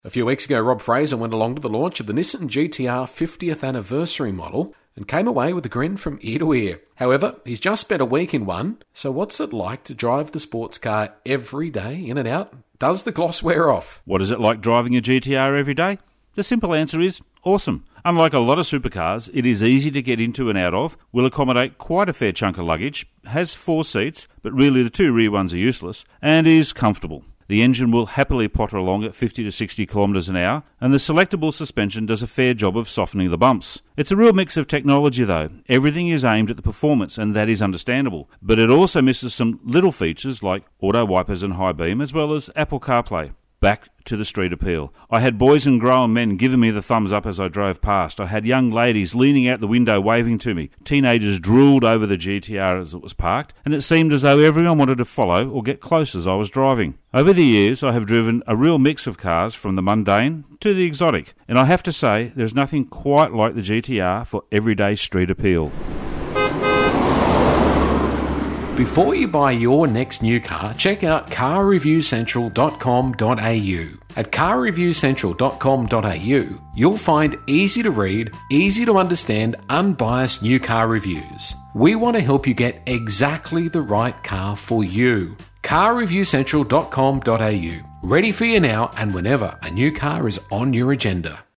A few weeks ago, Rob Fraser went along to the launch of the Nissan GT-R 50th anniversary model and came away with a grin from ear to ear. However, he's just spent a week in one, so what's it like to drive the sports car every day, in and out? Does the gloss wear off? What is it like driving a GT-R every day? The simple answer is awesome. Unlike a lot of supercars, it is easy to get into and out of, will accommodate quite a fair chunk of luggage, has 4 seats, but really the 2 rear ones are useless, and is comfortable. The engine will happily potter along at 50 to 60 kilometres an hour, and the selectable suspension does a fair job of softening the bumps. It's a real mix of technology though. Everything is aimed at the performance, and that is understandable. But it also misses some little features like auto wipers and high beam, as well as Apple CarPlay. Back to the street appeal. I had boys and grown men giving me the thumbs up as I drove past. I had young ladies leaning out the window waving to me. Teenagers drooled over the GT-R as it was parked, and it seemed as though everyone wanted to follow or get close as I was driving. Over the years, I have driven a real mix of cars from the mundane to the exotic, and I have to say there's nothing quite like the GT-R for everyday street appeal. Before you buy your next new car, check out carreviewcentral.com.au. At carreviewcentral.com.au, you'll find easy to read, easy to understand, unbiased new car reviews. We want to help you get exactly the right car for you. carreviewcentral.com.au. Ready for you now and whenever a new car is on your agenda.